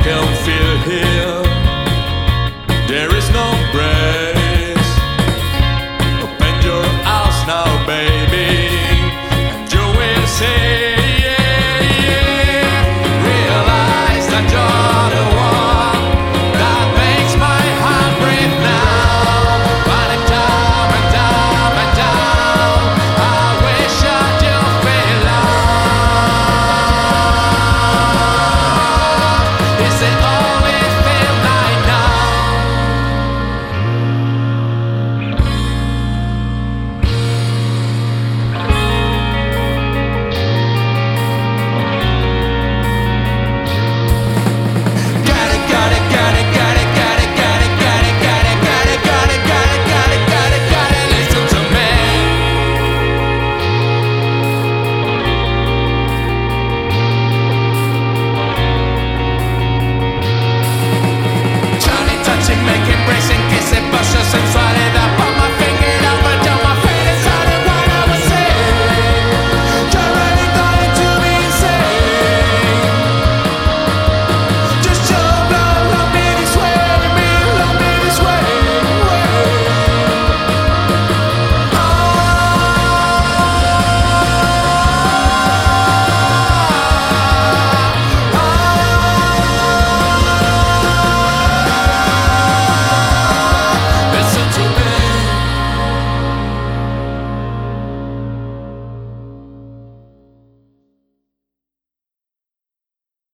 can feel here. There is no grace. Open your eyes now, baby, and you will see. Realize that you're the one that makes my heart breathe now. Running down and down and down, I wish that you feel love. Is it